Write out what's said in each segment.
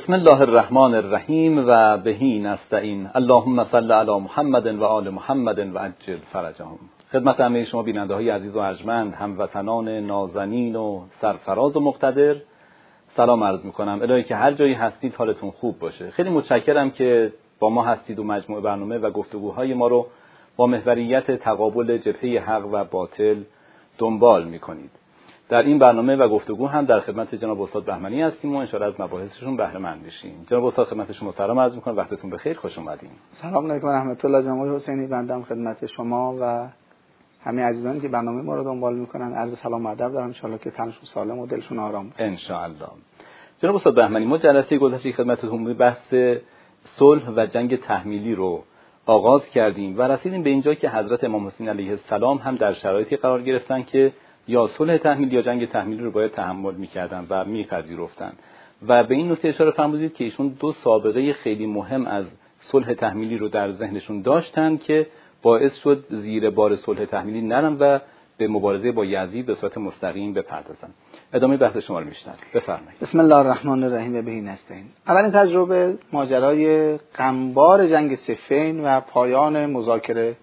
بسم الله الرحمن الرحیم و بهی نستعین. اللهم صل علی محمد و آل محمد و عجل فرجهم. خدمت همه شما بیننده های عزیز و ارجمند، هموطنان نازنین و سرفراز و مقتدر سلام عرض میکنم. الهی که هر جایی هستید حالتون خوب باشه. خیلی متشکرم که با ما هستید و مجموع برنامه و گفتگوهای ما رو با محوریت تقابل جبهه حق و باطل دنبال میکنید. در این برنامه و گفتگو هم در خدمت جناب استاد بهمنی هستیم و ان شاءالله از مباحثشون بهره مند بشیم. جناب استاد خدمت شما سلام عرض می‌کنم، وقتتون بخیر، خوش اومدین. سلام علیکم و رحمت الله. جناب حسینی بنده خدمت شما و همه عزیزانی که برنامه ما رو دنبال می‌کنن عرض سلام و ادب دارم. ان شاءالله که تنشون سالم و دلشون آرام باشه ان شاءالله. جناب استاد بهمنی، ما جلسه گذشته خدمتتون بحث صلح و جنگ تحمیلی رو آغاز کردیم و رسیدیم به اینجا که حضرت امام حسین علیه السلام هم در شرایطی قرار گرفتن که یا صلح تحمیلی یا جنگ تحمیلی رو باید تحمل می‌کردن و می‌پذیرفتن و به این نکته اشاره فرمودید که ایشون دو سابقه خیلی مهم از صلح تحمیلی رو در ذهنشون داشتن که باعث شد زیر بار صلح تحمیلی نرن و به مبارزه با یزید به صورت مستقیم بپردازن. ادامه بحث شما رو میشنویم، بفرمایید. بسم الله الرحمن الرحیم و بهی نستعین. اولین تجربه ماجرای غمبار جنگ صفین و پایان مذاکره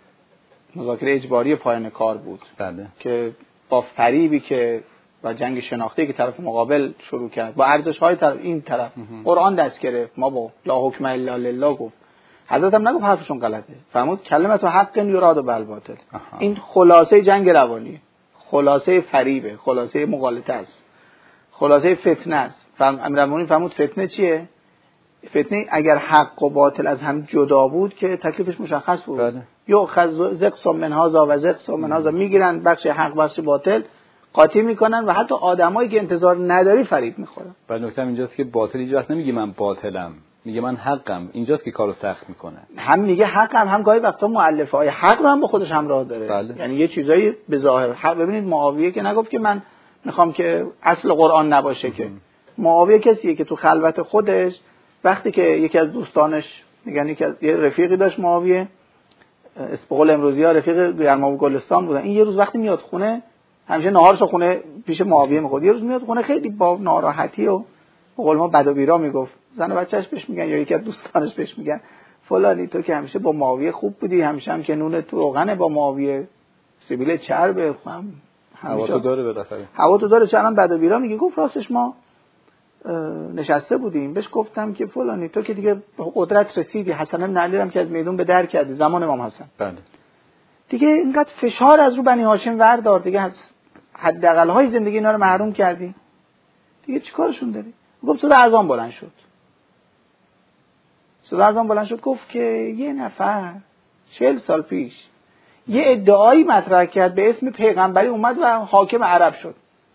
اجباری پایان کار بود. بله. که با فریبی که و جنگ شناختی که طرف مقابل شروع کرد با ارزش‌های این طرف قرآن دست گرفت، ما با لا حکم الا لله گفت. حضرت هم نگفت حرفشون غلطه، فرمود کلمت حق یراد بالباطل. این خلاصه جنگ روانی، خلاصه فریبه، خلاصه مغالطه است، خلاصه فتنه است. امیرالمومنین فرمود فتنه چیه؟ فتنه اگر حق و باطل از هم جدا بود که تکلیفش مشخص بود. بله. یؤخذ زقص من هذا و زقص من هذا، میگیرن بخش حق بخش باطل قاطی میکنن و حتی آدمایی که انتظار نداری فریب میخورن. ولی نکته اینجاست که باطل هیچ وقت نمیگه من باطلم، میگه من حقم. اینجاست که کارو سخت میکنه. هم میگه حقم، هم گاهی وقتا مؤلفه‌های حق رو هم با خودش همراه داره. بله. یعنی یه چیزایی به ظاهر حق. ببینید معاویه که نگفت که من میخوام که اصل قرآن نباشه که معاویه کسیه که تو خلوت خودش وقتی که یکی از دوستانش میگن یه رفیقی داشت معاویه، اسپقل امروزی‌ها رفیق گرمابه گلستان بودن، این یه روز وقتی میاد خونه همیشه ناهارشو خونه پیش معاویه میخورد، یه روز میاد خونه خیلی با ناراحتی و به قول ما بد و بیرا میگفت، زن و بچه‌اش بهش میگن یا یکی از دوستانش بهش میگن فلانی تو که همیشه با معاویه خوب بودی، همیشه هم که نون تو روغنه با معاویه، سبیل چربه، هواتو داره بالاخره، هواتو داره، چرا بد و بیرا میگه. گفت راستش ما نشسته بودیم بهش گفتم که فلانی تو که دیگه به قدرت رسیدی، حسن بن علی هم که از میدون به در کردی زمان امام حسن، بله دیگه اینقدر فشار از رو بنی هاشم وردار، دیگه از حداقل های زندگی اینا رو محروم کردی، دیگه چیکارشون داری؟ گفت صدا اذان بلند شد. صدا اذان بلند شد گفت که یه نفر 40 سال پیش یه ادعایی مطرح کرد به اسم پیغمبری، اومد و حاکم عرب شد.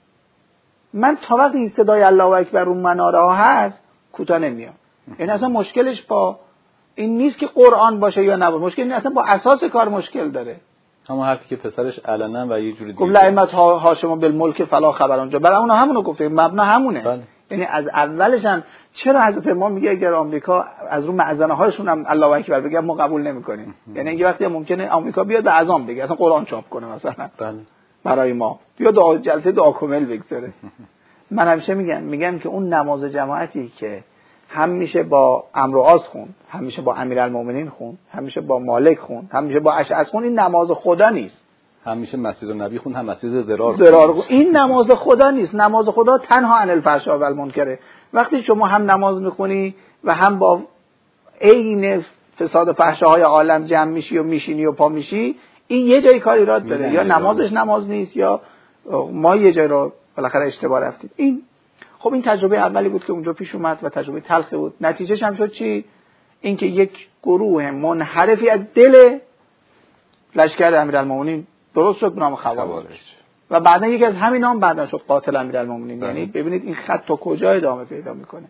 من تا وقتی این صدای الله اکبر اون مناره ها هست کوتاه نمیام. یعنی اصلا مشکلش با این نیست که قرآن باشه یا نباشه، مشکل این اصلا با اساس کار مشکل داره. همون حرفی که پسرش علنا و یه جوری گفت لعمت هاشم بالملک فلا خبر اونجا، برای اونها همونو گفته، مبنا همونه. بله. یعنی از اولش هم چرا حضرت امام میگه اگر آمریکا از رو معزنه هاشون هم الله اکبر بگه ما قبول نمیکنیم. یعنی یه وقتی ممکنه آمریکا بیاد به اذان بگه، اصلا قرآن چاپ کنه مثلا. بله. برای ما بیا جلسه دعا کامل بگذاره. من همیشه میگم که اون نماز جماعتی که هم میشه با عمرو عاص خون، هم میشه با امیرالمومنین خون، هم میشه با مالک خون، هم میشه با اشعث خون، این نماز خدا نیست. هم میشه مسجد النبی خون، هم مسجد ضرار خون. این نماز خدا نیست. نماز خدا تنها عن الفحشاء و المنکر. وقتی شما هم نماز میخونی و هم با عین فساد و فحشاهای عالم جمع میشی و میشینی و پا میشی، این یه جای کار ایراد داره، یا نمازش نماز نیست یا ما یه جای رو بالاخره اشتباه رفتیم. این خب این تجربه اولی بود که اونجا پیش اومد و تجربه تلخی بود. نتیجهش هم شد چی؟ اینکه یک گروه منحرفی از دل لشکر امیرالمومنین درست شد به نام خوارج و بعدا یکی از همین نام بعدا شد قاتل امیرالمومنین. یعنی ببینید این خط تا کجا ادامه پیدا میکنه.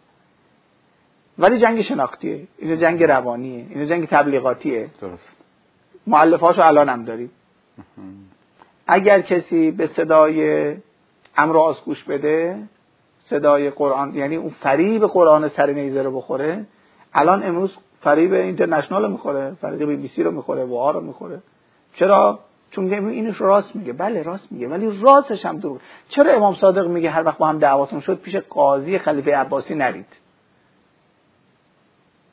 ولی جنگ شناختیه، این جنگ روانیه، این جنگ تبلیغاتیه. درست. مؤلفهاشو الان هم داریم. اگر کسی به صدای عمرو عاص گوش بده، صدای قرآن، یعنی اون فریب قرآن سر نیزه رو بخوره، الان امروز فریب اینترنشنال رو میخوره، فریب بی بی سی رو میخوره، وها رو میخوره. چرا؟ چون اینش راست میگه. بله راست میگه، ولی راستش هم دروغ. چرا امام صادق میگه هر وقت با هم دعواتون شد پیش قاضی خلیفه عباسی نرید؟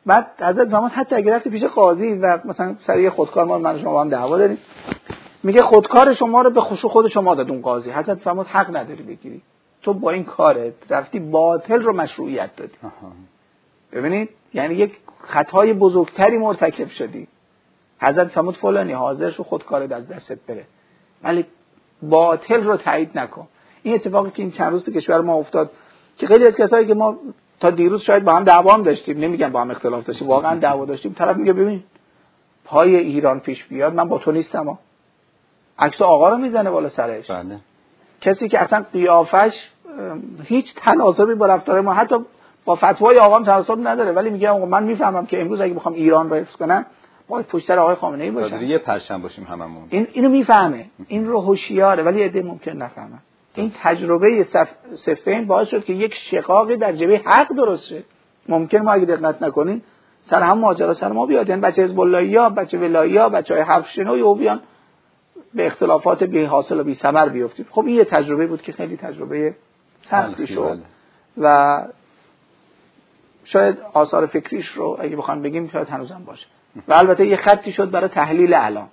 بعد حضرت فرمود حتی اگر رفتی پیش قاضی و مثلا سر خودکار من شما هم دعوا داریم، میگه خودکار شما رو به خود شما داد اون قاضی، حضرت فرمود حق نداری بگیری، تو با این کارت رفتی باطل رو مشروعیت دادی. ببینید یعنی یک خطای بزرگتری مرتکب شدی. حضرت فرمود فلانی حاضر شو خودکارت از دستت بره، ولی باطل رو تایید نکن. این اتفاقی که این چند روز تو کشور ما افتاد که خیلی از کسایی که ما تا دیروز شاید با هم دعوا هم داشتیم، نمیگم با هم اختلاف داشتیم، واقعا دعوا داشتیم، طرف میگه ببین پای ایران پیش بیاد من با تو نیستم، عکس آقا رو میزنه بالا سرش. بله. کسی که اصلا قیافش هیچ تناسبی با رفتار ما، حتی با فتوای آقا هم تناسب نداره، ولی میگه آقا من میفهمم که امروز اگه بخوام ایران رو حفظ کنم باید پشت سر آقای خامنه ای باشم، یه پرچم باشیم هممون. اینو میفهمه، این رو هوشیاره، ولی عده ممکن نفهمن. این تجربه صفین باعث شد که یک شقاقی در جبهه حق درست شه. ممکن ما اگه دقت نکنیم سر هم ماجرا سر ما بیاد، یعنی بچه حزب اللهیا، بچه ولاییا، بچهای حرف شنوی او بیان به اختلافات بی حاصل و بی ثمر بیفتیم. خب این یه تجربه بود که خیلی تجربه سختی شد و شاید آثار فکریش رو اگه بخوام بگیم شاید هنوزم باشه و البته یه خطی شد برای تحلیل الان.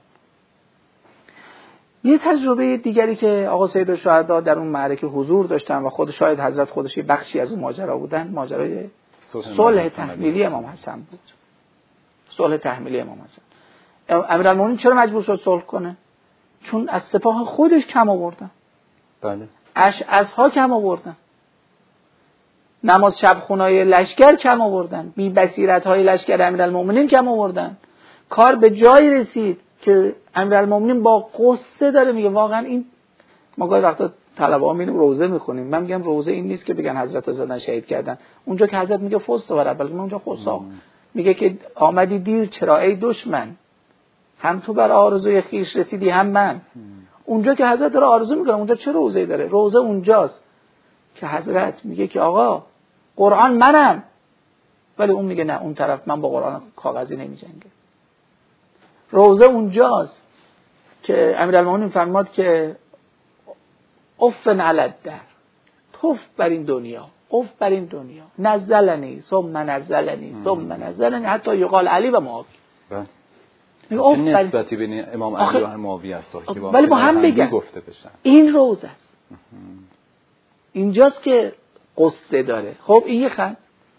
یه تجربه دیگری که آقا سید الشهدا در اون معرکه حضور داشتن و خود شاید حضرت خودش بخشی از اون ماجرا بودن، ماجرای صلح تحمیلی امام حسن بود. صلح تحمیلی امام حسن. امیرالمومنین چرا مجبور شد صلح کنه؟ چون از سپاه خودش کم آوردن. بله. اشعثها کم آوردن. نماز شب خونای لشکر کم آوردن. بی بصیرت های لشکر امیرالمومنین کم آوردن. کار به جایی رسید که امیرالمومنین با قصه داره میگه واقعا این ما گاهی وقتا طلبه‌ها میریم روزه میخونیم، من میگم روزه این نیست که بگن حضرت زدن شهید کردن، اونجا که حضرت میگه فست و رب، بلکه اونجا خصا میگه که آمدی دیر چرا ای دشمن، هم تو بر آرزوی خیش رسیدی هم من. اونجا که حضرت داره آرزو میکنه، اونجا چه روزه‌ای داره؟ روزه اونجاست که حضرت میگه که آقا قرآن منم، ولی اون میگه نه، اون طرف من با قرآن کاغذی نمیجنگه. روزه اونجاست که امیرالمومنین فرماد که افن علی الدهر، توف بر این دنیا، اف بر این دنیا، نزلنی ثم نزلنی ثم نزلنی حتی یقال علی و معاویه. چه نسبتی بین امام علی و معاویه است که ولی با هم بگن گفته بشن. این روزه است، اینجاست که قصه داره. خب این یه خط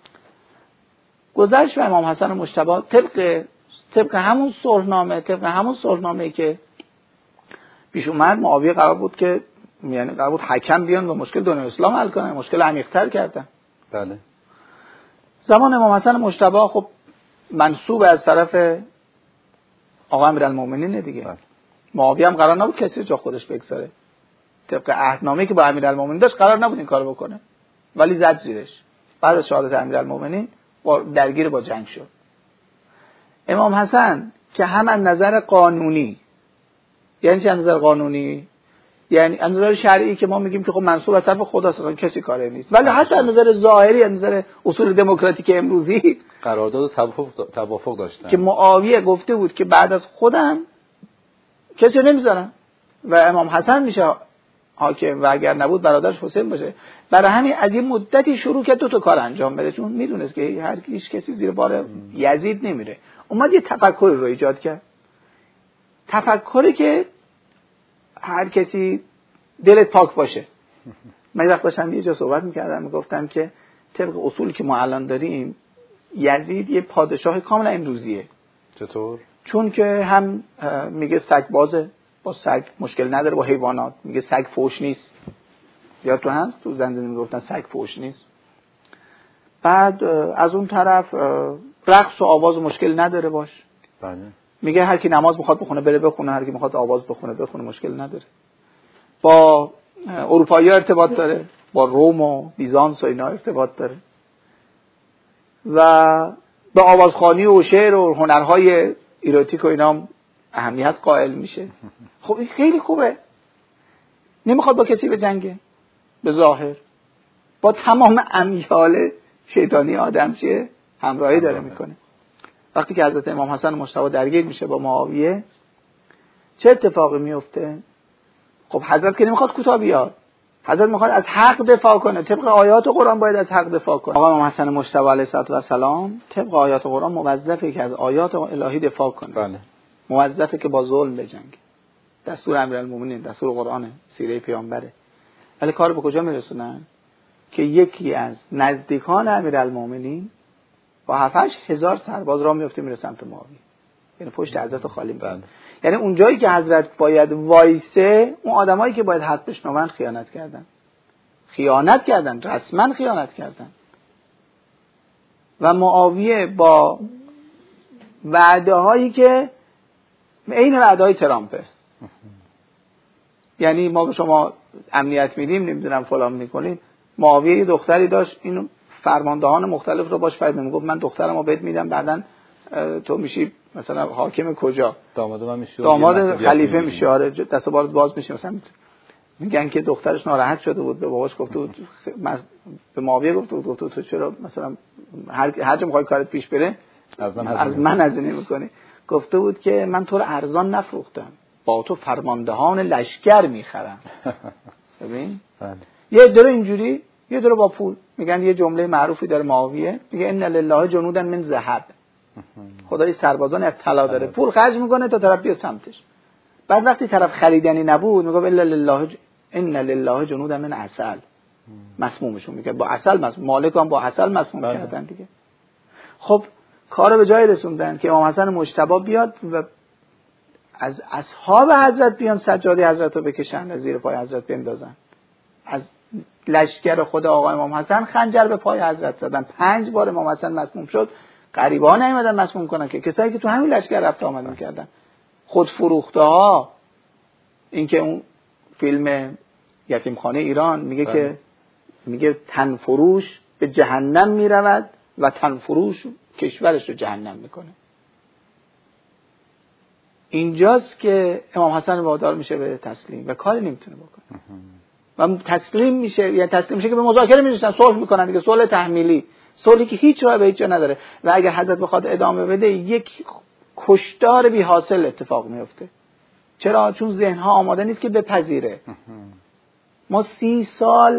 گذشت و امام حسن مجتبی طبق همون صلحنامه‌ای که پیش اومد، معاویه قرار بود که یعنی قرار بود حکم بیان و مشکل دنیای اسلام حل کنن، مشکل عمیق‌تر کردن. بله. زمان امام حسن مجتبی خب منسوب از طرف آقا امیرالمومنین دیگه. بله. معاویه هم قرار نبود کسی جا خودش بگذاره. طبق عهدنامه‌ای که با امیرالمومنین داشت قرار نبود این کارو بکنه، ولی زد زیرش. بعد از شهادت امیرالمومنین درگیر با جنگ شد. امام حسن که هم از نظر قانونی، یعنی چه از نظر قانونی؟ یعنی از نظر شرعی که ما میگیم که خب منسوب از طرف خداست، کسی کاری نیست، ولی حتی از نظر ظاهری، از نظر اصول دموکراتیک امروزی قرارداد و توافق داشتن که معاویه گفته بود که بعد از خودم کسی نمیذارن و امام حسن میشه حاکم و اگر نبود برادرش حسین باشه. برای همین از این مدتی شروع کرد دو تا کار انجام بده، چون میدونست که هیچ کسی زیر بار یزید نمیره. اومد یه تفکر رو ایجاد کرد، تفکری که هر کسی دلت پاک باشه. من وقت داشتم یه جا صحبت میکردم، میگفتم که طبق اصولی که ما الان داریم یزید یه پادشاه کاملا امروزیه. چطور؟ چون که هم میگه سگ بازه، با سگ مشکل نداره، با حیوانات میگه سگ فوش نیست، یا تو هست تو زندانی میگفتن سگ فوش نیست. بعد از اون طرف رقص و آواز مشکل نداره باش. بله. میگه هر کی نماز میخواد بخونه بره بخونه، هر کی میخواد آواز بخونه مشکل نداره. با اروپایی ارتباط داره، با روم و بیزانس و اینا ارتباط داره و به آوازخوانی و شعر و هنرهای ایروتیک و اینا اهمیت قائل میشه. خب این خیلی خوبه، نمیخواد با کسی به جنگه، به ظاهر با تمام امیال شیطانی آدم چیه همراهی داره میکنه. وقتی که حضرت امام حسن مجتبی درگیر میشه با معاویه چه اتفاقی میفته؟ خب حضرت که نمیخواد کوتاه بیاد، حضرت میخواد از حق دفاع کنه، طبق آیات قرآن باید از حق دفاع کنه. آقا امام حسن مجتبی علیه السلام طبق آیات قرآن موظفه که از آیات الهی دفاع کنه. بله. موظفه که با ظلم بجنگه. دستور امیرالمومنین، دستور قرآن، سیره پیامبره. ولی کار به کجا میرسونن؟ که یکی از نزدیکان امیرالمومنین با 7-8 سرباز راه میفته میره سمت معاویه، یعنی پشت حضرت خالی میکنه. یعنی اون جایی که حضرت باید وایسه، اون آدمایی که باید حق بشنون خیانت کردن، رسما خیانت کردن. و معاویه با وعده هایی که عین وعده های ترامپه، یعنی ما به شما امنیت میدیم، نمیدونم فلان میکنیم. معاویه یه دختری داشت، اینو فرماندهان مختلف رو باش فرد میگفت من دخترمو بهت میدم، بعدن تو میشی مثلا حاکم کجا، داماد من میشی، داماد خلیفه میشی، آره دست و بالت باز میشی. مثلا میگن که دخترش ناراحت شده بود، به باباش گفته بود، به معاویه گفته بود تو چرا مثلا هر جا میخوای کارت پیش بره از من هزینه میکنی. گفته بود که من تو رو ارزان نفروختم، با تو فرماندهان لشکر میخرم. ببین یه دره اینجوری، یه دره با پول. میگن یه جمله معروفی داره معاویه، میگه ان لله جنودا من ذهب، خدای سربازان از طلا داره، پول خرج میکنه تا طرف بیاد سمتش. بعد وقتی طرف خریدنی نبود میگه ان لله جنودا من عسل، مسمومشون میگه با عسل مسموم، مالک هم با عسل مسموم کردن دیگه. خب کارو به جای رسوندن که امام حسن مجتبی بیاد و از اصحاب حضرت بیان سجاده حضرت رو بکشن، از زیر پای حضرت بندازن. از لشکر خود آقا امام حسن خنجر به پای حضرت زدن. 5 بار امام حسن مسموم شد، غریبه ها نیومدن مسموم کنن که کسایی که تو همین لشکر رفت آمد می‌کردن. خود فروخته ها. این که اون فیلم یتیمخانه ایران میگه که میگه تن فروش به جهنم میرود و تن فروش کشورش رو جهنم میکنه. اینجاست که امام حسن وادار میشه به تسلیم و کاری نمیتونه بکنه و تسلیم میشه، یعنی تسلیم میشه که به مذاکره میشن، صلح میکنن دیگه، صلح تحمیلی، صلحی که هیچ راه به هیچ جا نداره. و اگر حضرت بخواد ادامه بده یک کشتار بی حاصل اتفاق میفته. چرا؟ چون ذهنها آماده نیست که بپذیره. ما 30 سال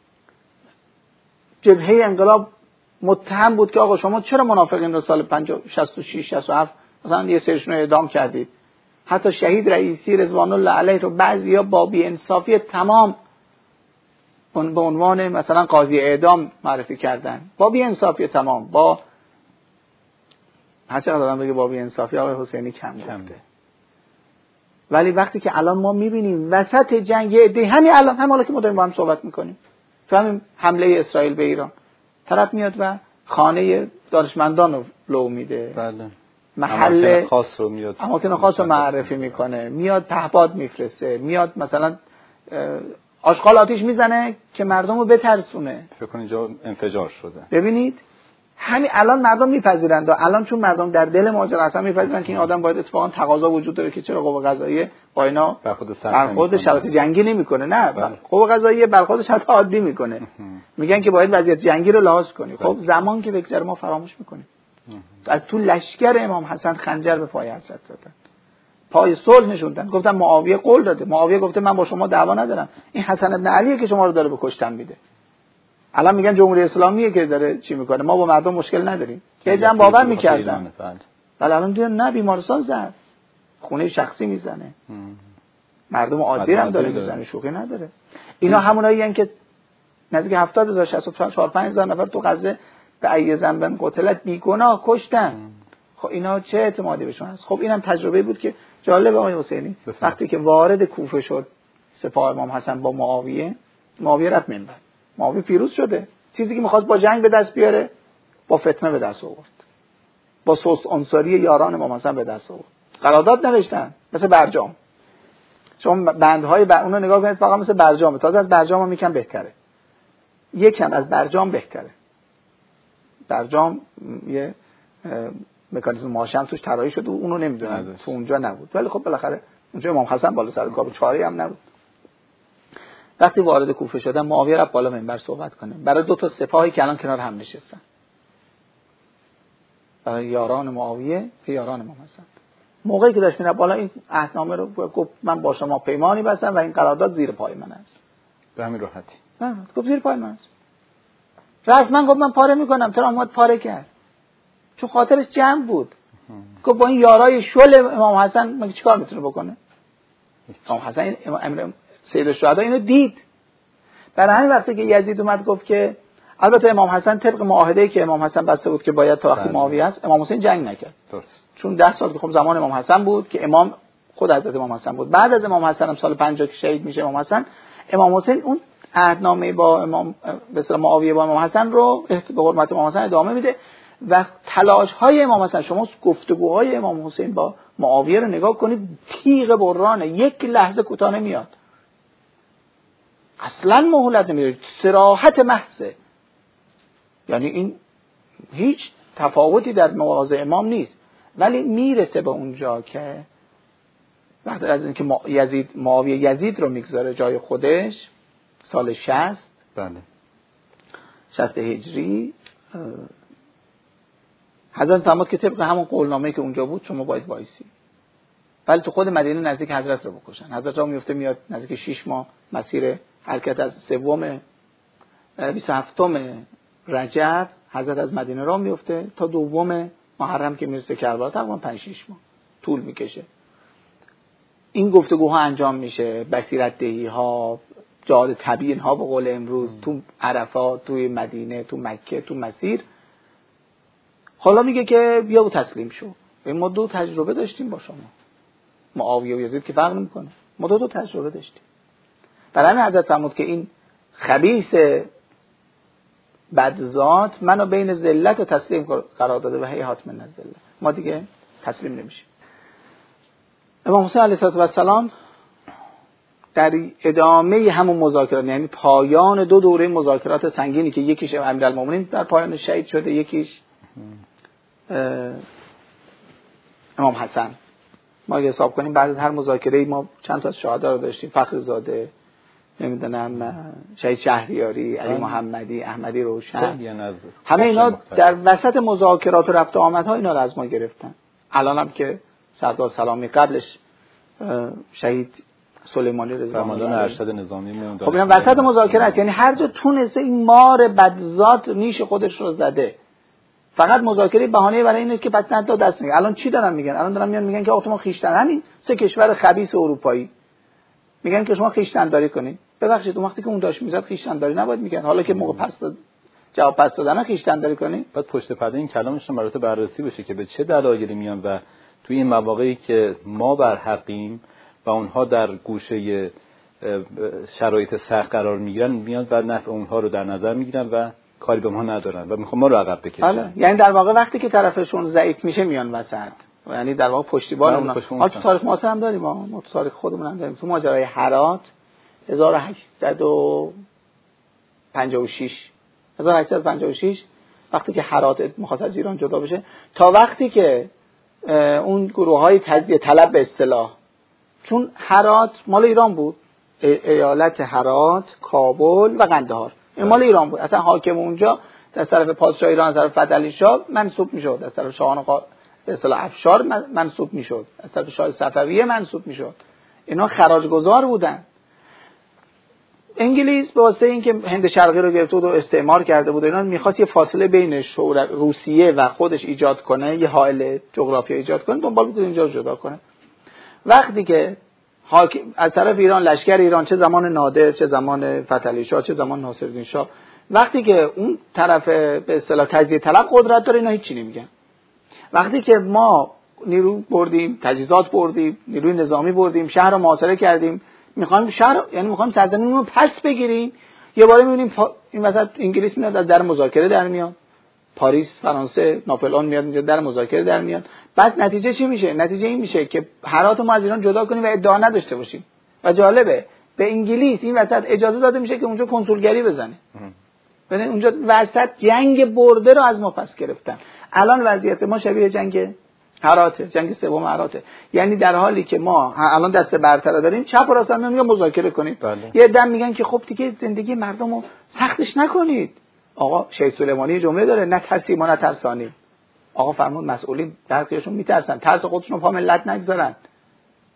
جبهه انقلاب متهم بود که آقا شما چرا منافقین رو سال 66 67 مثلا یه سرشون رو اعدام کردید. حتی شهید رئیسی رضوان الله علیه رو بعضیا با بی‌انصافی تمام به عنوان مثلا قاضی اعدام معرفی کردن، با بی‌انصافی تمام. با هر چقدر آدم بگه با بی‌انصافی، آقای حسینی کم گفته. ولی وقتی که الان ما میبینیم وسط جنگ همین الان هم حالا که ما داریم با هم صحبت میکنیم، تو همین حمله اسرائیل به ایران، طرف میاد و خانه دانشمندان رو لو میده، بله، محل خاص رو میاد، اماکن خاص رو معرفی میکنه، میاد پهپاد میفرسته، میاد مثلا آشغال آتیش میزنه که مردم رو بترسونه. فکر کن اینجا انفجار شده. ببینید همین الان مردم میپذیرند و الان چون مردم در دل ماجرا اصلا میپذیرن که این آدم باید اتفاقا تقاضا وجود داره که چرا قوه قضاییه با اینا برخورد شرایط جنگی نمیکنه. نه، قوه قضاییه برخورد شرایط عادی میکنه. میگن که باید وضعیت جنگی رو لحاظ کنی. خب زمان که بگذره ما فراموش میکنیم. از تو لشکر امام حسن خنجر به پای حضرت زدن، پای صلح نشوندن. گفتن معاویه قول داده، معاویه گفته من با شما دعوا ندارم، این حسن بن علیه که شما رو داره به کشتن میده. الان میگن جمهوری اسلامیه که داره چی میکنه، ما با مردم مشکل نداریم. که دیدن باور میکردن، ولی الان دیدن نه، بیمارستان زد، خونه شخصی میزنه، مردم عادی هم داره میزنه، شوخی نداره. اینا همونایی ان که نزدیک 70,000 64,000 نفر تو غزه به ای ذنب قتلت بیگناه کشتن. خب اینا چه اعتمادی بهشون هست؟ خب اینم تجربه بود که جالب. آقای حسینی وقتی که وارد کوفه شد سپاه امام حسن با معاویه رفت منبر، معاویه پیروز شده. چیزی که می‌خواست با جنگ به دست بیاره با فتنه به دست آورد، با سوست انصاری یاران امام حسن به دست آورد. قرارداد نوشتن مثل برجام. شما بندهای اون رو نگاه کنید، فقط مثل برجام، تازه از برجام هم یکم بهتره، یکم از برجام بهتره. برجام یه مکانیزم ماشم توش طراحی شده، اونو نمیدونم تو اونجا نبود، ولی خب بالاخره اونجا امام حسن بالا سر کار چاره هم نبود. وقتی وارد کوفه شدن معاویه رفت بالا منبر صحبت کنه برای 2 سپاهی که الان کنار هم نشستن، برای یاران معاویه و یاران امام حسن. موقعی که داشت میره بالا این عهدنامه رو گفت من با شما پیمانی بستم و این قرارداد زیر پای من است. به همین راحتی. نه گفت زیر پای من. رسما گفت من پاره میکنم، تو اومد پاره کرد. چون خاطرش جمع بود. گفت با این یارای شل امام حسن مگه چیکار میتونه بکنه؟ امام حسن امیر سید الشهدا اینو دید. برای همین وقتی که یزید اومد گفت که البته امام حسن طبق معاهده‌ای که امام حسن بسته بود که باید تا وقتی معاویه است امام حسین جنگ نکرد. درست. چون 10 سال که خب زمان امام حسن بود که امام خود حضرت امام حسن بود. بعد از امام حسن هم سال 50 که شهید میشه امام حسن، امام حسین اون عهدنامه با امام به اصطلاح معاویه با امام حسن رو به حرمت امام حسن ادامه میده و تلاش‌های امام حسن، شما گفتگوهای امام حسین با معاویه رو نگاه کنید، تیغ برانه، یک لحظه کوتاه نمیاد، اصلا مهلت نمیده، صراحت محضه. یعنی این هیچ تفاوتی در مواضع امام نیست، ولی میرسه به اونجا که وقتی از اینکه معاویه یزید رو میگذاره جای خودش سال 60 بله 60 هجری، حضرت فرمود که طبق همون قولنامه‌ای که اونجا بود شما باید وایسی، ولی تو خود مدینه نزدیک حضرت رو بکشن. حضرت را میفته میاد نزدیک 6 ماه مسیر حرکت از 27 رجب حضرت از مدینه را میفته تا 2 محرم که میرسه کربلا، تقریبا 5-6 ماه طول میکشه. این گفتگوها انجام میشه، بصیرت دهی ها، جهاد تبیین ها به قول امروز، تو عرفات، توی مدینه، تو مکه، تو مسیر. حالا میگه که بیا و تسلیم شو. ما 2 تجربه داشتیم با شما، معاویه و یزید که فرق نمیکنه، ما 2 تجربه داشتیم. برای همین حضرت فرمود که این خبیث بدذات منو بین ذلت و تسلیم قرار داده و هیهات من الذلت، ما دیگه تسلیم نمیشیم. امام حسین علیه السلام در ادامه همون مذاکرات، یعنی پایان 2 دوره مذاکرات سنگینی که یکیش امیرالمومنین در پایان شهید شده، یکیش امام حسن، ما اگه حساب کنیم بعد از هر مذاکره ما چند تا از شهدا رو داشتیم، فخرزاده، نمیدونم شهید شهریاری، علی محمدی، احمدی روشن، همه اینا در وسط مذاکرات و رفت و آمدها اینا رو از ما گرفتن. الان هم که سردار سلامی قبلش شهید سلیمانی فرماندار ارشد نظامی میوند، خب اینا وسط مذاکره است، یعنی هر جا تونسته این مار بدذات نیش خودش رو زده. فقط مذاکره بهانه برای اینه که بعد تا دست میگه. الان چی دارن میگن؟ الان دارن میگن که آقا ما خویشتن، همین 3 کشور خبیث اروپایی میگن که شما خویشتن‌داری کنید. ببخشید اون وقتی که اون داشت میزد خویشتن‌داری نباید میگن، حالا که موقع جواب پس دادن خویشتن‌داری کنید. بعد پشت پرده این کلامشون برات بررسی بشه که به چه دلایلی میان و توی این مواقعی که ما بر حقیم و اونها در گوشه شرایط سخت قرار میگیرن، میان و نفع اونها رو در نظر میگیرن و کاری به ما ندارن و میخوام ما رو عقب بکشن. یعنی در واقع وقتی که طرفشون ضعیف میشه میان وسط، یعنی در واقع پشتیبان اونها. ما تو تاریخ معاصر هم داریم، ما تو تاریخ خودمون هم داریم. تو ماجرای هرات 1856 وقتی که هرات می‌خواست از ایران جدا بشه، تا وقتی که اون گروه‌های تجزیه طلب به اصطلاح، چون هرات مال ایران بود، ایالت هرات، کابل و قندهار این مال ایران بود، اصلا حاکم اونجا از طرف پادشاه ایران از طرف فتحعلی شاه منصوب میشد، از طرف شاهان به اصطلاح افشار منصوب میشد، از طرف شاه صفویه منصوب میشد. اینا خراجگزار بودن. انگلیس به واسطه اینکه هند شرقی رو گرفته بود و استعمار کرده بود، اینا می‌خواست یه فاصله بین روسیه و خودش ایجاد کنه، یه حائل جغرافیایی ایجاد کنه، دنبال بود اینجا رو جدا کنه. وقتی که از طرف ایران، لشکر ایران، چه زمان نادر، چه زمان فتحعلی شاه، چه زمان ناصرالدین شاه، وقتی که اون طرف به اصطلاح تجزیه طلب قدرت داره، اینا هیچ نمیگن. وقتی که ما نیرو بردیم، تجهیزات بردیم، نیروی نظامی بردیم، شهر رو محاصره کردیم، میخوایم شهر، یعنی میخوایم سرزمین رو پس بگیریم، یه باره میبینیم این وسط انگلیس میاد از در مذاکره در میاد، پاریس، فرانسه، ناپلئون میاد اینجا در مذاکره در میاد. بعد نتیجه چی میشه؟ نتیجه این میشه که هرات ما از ایران جدا کنیم و ادعا نداشته باشیم. و جالبه به انگلیس این وسط اجازه داده میشه که اونجا کنسولگری بزنه. ببین اونجا وسط جنگ برده رو از ما پس گرفتن. الان وضعیت ما شبیه جنگ هراته، جنگ سوم هراته. یعنی در حالی که ما الان دست برتر داریم، چپ و راست میگن مذاکره کنید. بله. یه دم میگن که خب دیگه زندگی مردم رو سختش نکنید. آقا شیخ سلیمانی جمله داره، نه ترسیم و نه ترسانی. آقا فرمود مسئولین در خیشون میترسن، ترس خودشون رو پا ملت نگذارن.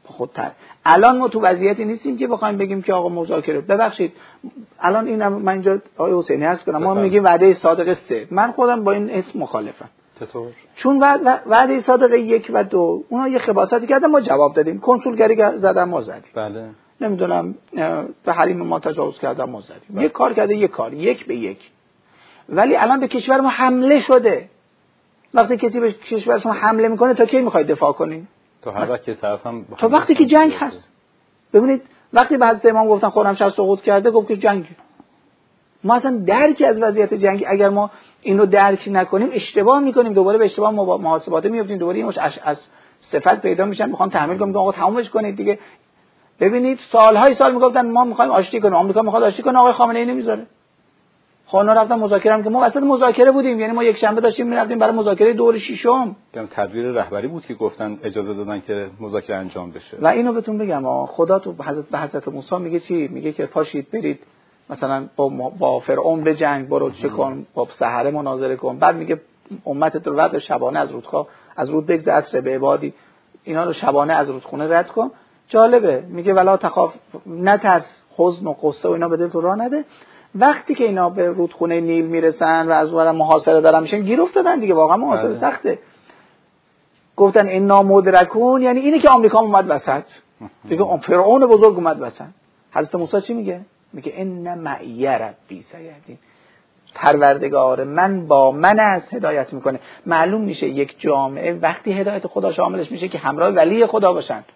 الان ما تو وضعیتی نیستیم که بخوایم بگیم که آقا مذاکره. ببخشید الان اینم من اینجا آقای حسینی هست کنم، ما میگیم وعده صادق 3. من خودم با این اسم مخالفم. چطور؟ چون وعده صادق 1 و 2 اونا یه خباثتی کردن، ما جواب دادیم. کنسولگری زدن، ما زدیم. بله. نمیدونم به حریم ما تجاوز کردن، ما زدیم. یک کار کرده، یک کار 1 به 1. ولی الان به کشور ما حمله شده. وقتی کسی به کشور شما حمله میکنه تا کی میخواید دفاع کنین؟ تو هر وقت که طرف هم تا وقتی که جنگ هست. ببینید وقتی به حضرت امام گفتن خرمشهر سقوط کرده، گفت که جنگ. ما اصلا درکی از وضعیت جنگ اگر ما اینو درک نکنیم اشتباه میکنیم، دوباره به اشتباه محاسباته میافتیم، دوباره این از صفت پیدا میشن، میخوان تحمیل کنیم آقا تمومش کنید دیگه. ببینید سالهای سال میگفتن ما میخوایم آشتی کنیم، آمریکا میخواد آشتی کنه، آقای خامنه ای نمیذاره. خوانا رفتن مذاکره که ما وسط مذاکره بودیم، یعنی ما یک شنبه داشتیم میرفتیم برای مذاکره دور ششم. تدبیر رهبری بود که گفتن اجازه دادن که مذاکره انجام بشه. و اینو بهتون بگم خدا تو حضرت موسی میگه چی؟ میگه که پاشید برید مثلا با فرعون به جنگ، برو چه کن، با سحره مناظره کن. بعد میگه امتت رو رد شبانه از رود بگذر عصر به عبادی، اینا رو شبانه از رودخونه رد کن. جالبه میگه ولا تخاف، نترس، حزن و قصه و اینا به دل تو راه نده. وقتی که اینا به رودخونه نیل میرسن و از اونورا محاصره دارن میشن، گیر افتادن دیگه، واقعا محاصره سخته. گفتن انا مدرکون، یعنی اینه که آمریکا اومد وسط دیگه، فرعون بزرگ اومد وسط. حضرت موسی چی میگه؟ میگه ان معی ربی سیهدین، پروردگار من با من است، هدایت میکنه. معلوم میشه یک جامعه وقتی هدایت خدا شاملش میشه که همراه ولی خدا باشن.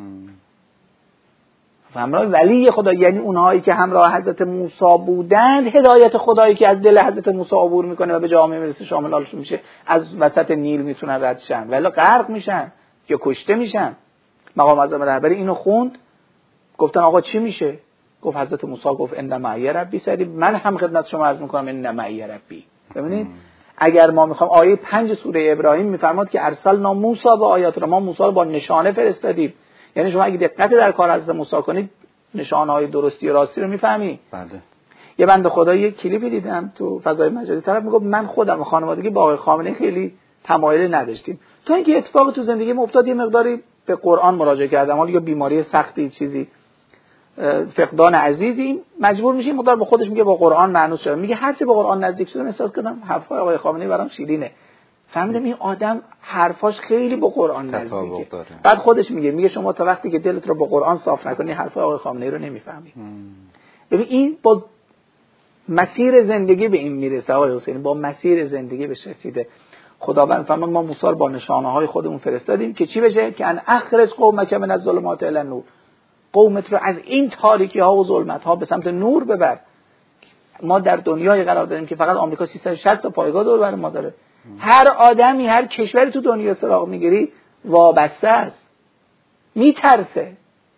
همراه ولی خدا یعنی اونهایی که همراه حضرت موسی بودند، هدایت خدایی که از دل حضرت موسی عبور میکنه و به جامعه میرسه شاملش میشه، از وسط نیل میتونن رد شن، ولی غرق میشن یا کشته میشن. مقام اعظم رهبری اینو خوند، گفتن آقا چی میشه؟ گفت حضرت موسی گفت ان معی ربی سری، من هم خدمت شما عرض میکنم ان معی ربی. ببینید اگر ما میخوام آیه 5 سوره ابراهیم میفرماد که ارسلنا موسی با آیاتنا، ما موسی رو با نشانه فرستادیم. یعنی شما اگه دقت در کار حضرت موسی کنید نشانه‌های درستی و راستی رو میفهمی. بله. یه بنده خدا یه کلیپی دیدم تو فضای مجازی، طرف میگفت من خودم و خانوادگی با آقای خامنه‌ای خیلی تمایل نداشتیم، تا اینکه اتفاق تو زندگیم افتاد یه مقداری به قرآن مراجعه کردم، حالا یا بیماری سختی چیزی فقدان عزیزی، مجبور میشیم مقدار به خودش میگه با قرآن معنوس شدم. میگه هرچی به قرآن نزدیک شدم احساس کردم حرفای آقای خامنه‌ای برام شیرینه. فهمیدم این آدم حرفاش خیلی با قرآن نزدیکه. بعد خودش میگه شما تا وقتی که دلت رو با قرآن صاف نکنی حرفای آقای خامنه‌ای رو نمیفهمی. ببین این با مسیر زندگی به این میرسه آقای حسینی، با مسیر زندگی بهش رسیده. خداوند فرمان ما موسی رو با نشانه‌های خودمون فرستادیم که چی بشه؟ که ان اخرج قومک من الظلمات الی النور، قومت رو از این تاریکی ها و ظلمت ها به سمت نور ببر. ما در دنیای قرار داریم که فقط آمریکا 360 تا پایگاه دور بر ما داره. هر آدمی، هر کشوری تو دنیا سراغ میگیری وابسته است، میترسه.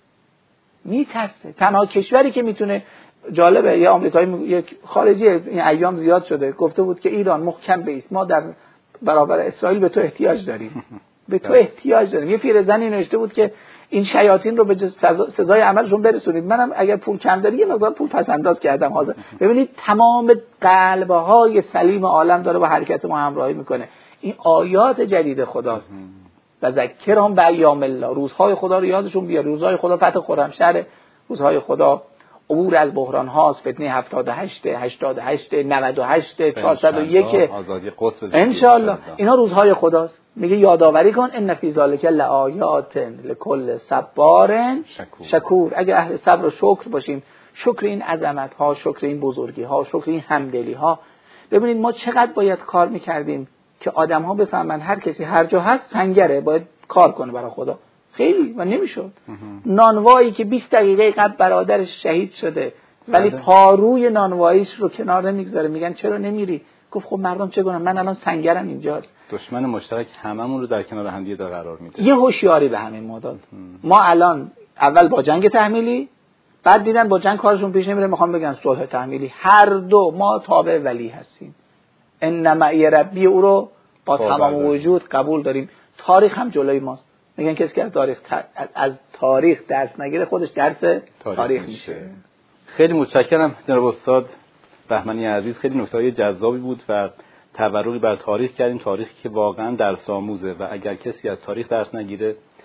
تنها کشوری که میتونه، جالبه یه آمریکایی یک خارجی این ایام زیاد شده گفته بود که ایران محکم بایست، ما در برابر اسرائیل به تو احتیاج داریم. به تو احتیاج داریم. یه پیرزنی نوشته بود که این شیاطین رو به سزای عملشون برسونید. منم اگر پول کم داری یه مقدار پول پس انداز کردم حاضر. ببینید تمام قلب‌های سلیم عالم داره با حرکت ما همراهی میکنه. این آیات جدید خداست. و ذکرهم بایام الله، روزهای خدا رو یادشون بیار. روزهای خدا فتح خرمشهر، روزهای خدا عبور از بحران هاست، فتنه 78 88 98 401 آزادی قدس ان شاء الله. اینا روزهای خداست. میگه یادآوری کن ان فی ذلک لآیات لکل صبار شکور. اگه اهل صبر و شکر باشیم، شکر این عظمت ها، شکر این بزرگی ها، شکر این همدلی ها. ببینید ما چقدر باید کار میکردیم که آدم ها بفهمن هر کسی هر جا هست سنگره، باید کار کنه برای خدا. خیلی و نمیشد. نانوایی که 20 دقیقه قبل برادرش شهید شده ولی پاروی نانواییش رو کنار نمیگذاره، میگن چرا نمیری؟ گفت خب مردم چه کنن، من الان سنگرم اینجاست. دشمن مشترک هممون رو در کنار هم دیگه قرار میده. یه هوشیاری به همین مداد. ما الان اول با جنگ تحمیلی، بعد دیدن با جنگ کارشون پیش نمیره، میخوام بگن صلح تحمیلی. هر دو ما تابع ولی هستیم. ان معی ربی او رو با تمام وجود قبول داریم. تاریخ هم جلوی ماست. میگن کسی که از تاریخ درس نگیره خودش درس تاریخ میشه. خیلی متشکرم جناب استاد بهمنی عزیز، خیلی نکته‌های جذابی بود و تورقی بر تاریخ کردیم، تاریخی که واقعا درس آموزه و اگر کسی از تاریخ درس نگیره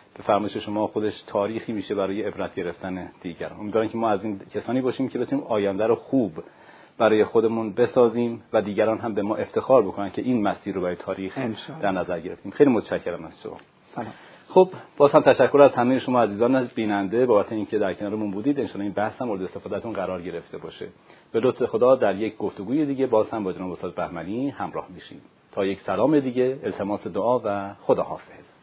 به فرمایش شما خودش تاریخی میشه برای عبرت گرفتن دیگران. امیدوارم که ما از این کسانی باشیم که بتونیم آینده رو خوب برای خودمون بسازیم و دیگران هم به ما افتخار بکنن که این مسیر رو برای تاریخ در نظر گرفتیم. خیلی متشکرم از شما. سلام. خب باز هم تشکر از همه شما عزیزان بیننده بابت اینکه در کنارمون بودید. ان شاءالله این بحث هم مورد استفادهتون قرار گرفته باشه. به لطف خدا در یک گفتگوی دیگه باز هم با جناب استاد بهمنی همراه میشیم. تا یک سلام دیگه، التماس دعا و خداحافظ.